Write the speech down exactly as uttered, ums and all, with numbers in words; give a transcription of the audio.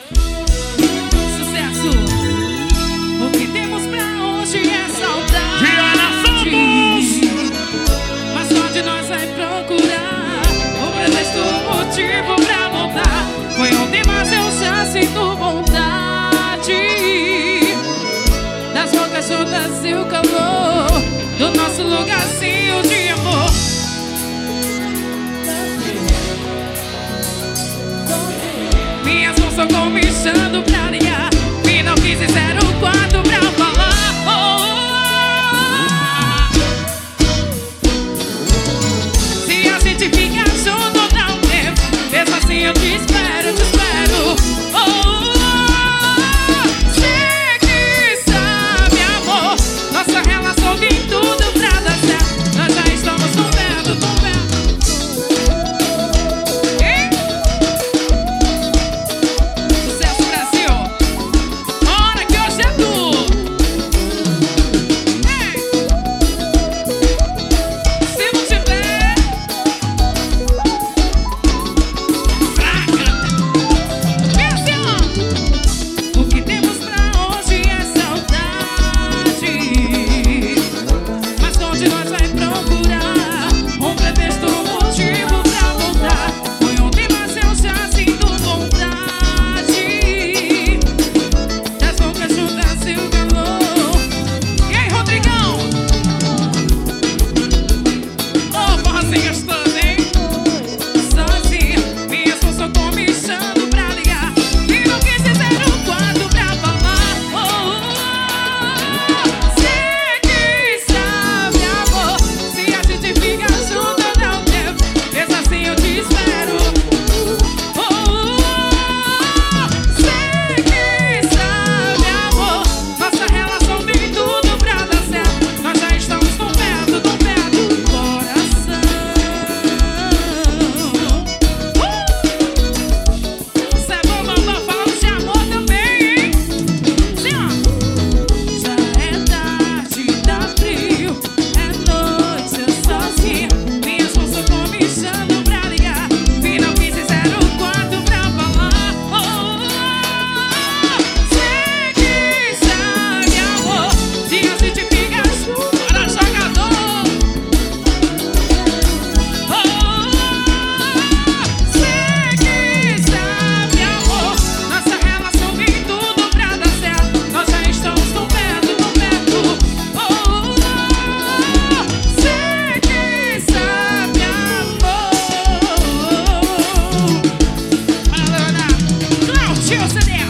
Sucesso. O que temos pra hoje é saudade. Mas só de nós vai procurar o pretexto, o motivo pra voltar. Foi ontem, mas eu já sinto vontade das bocas juntas e o calor do nosso lugarzinho de amor. Minhas mãos estão comichando pra ligar. E não quis zero quatro pra falar. Oh, oh, oh. Se a gente fica junto, dá um tempo. Mesmo assim eu te espero, te espero. Oh, oh, oh. Sei que sabe, amor, nossa relação tem tudo pra dar certo. Nós já estamos com vendo, com vendo. Sucesso, Brasil. Bora que hoje é tu. Ei. Se não tiver fraca. E assim, ó. O que temos pra hoje é saudade. Mas onde nós vai procurar um pretexto, um motivo pra voltar. Foi ontem, mas eu já sinto vontade das bocas juntas e o calor. E aí, Rodrigão? Oh, forrozinho gostoso, hein? Sozinha, minhas mãos estão comichando pra ligar. E não quis dizer o quanto pra falar. Oh, oh, oh. Sei que sabe, amor, se a gente fica junto, dá um tempo. Mesmo assim eu te espero. Oh, oh, oh. Sei que sabe, amor, nossa relação tem tudo pra dar certo. Nós já estamos tão perto, tão perto do coração. Uh! Cê é bom, mamãe, falando de amor também, hein? Sim, ó. Já é tarde, tá frio, é noite, eu sozinha. Minhas mãos estão comichando pra ligar. E não quis zero quatro pra falar. Oh, oh, oh. Sei que sabe, amor, se a gente fica junto, para jogador. Oh, oh, oh. Sei que sabe, amor, nossa relação tem tudo pra dar certo. Nós já estamos tão perto, tão perto. Oh, oh, oh. Sei que sabe, amor. Para lá, Cláudio, C D.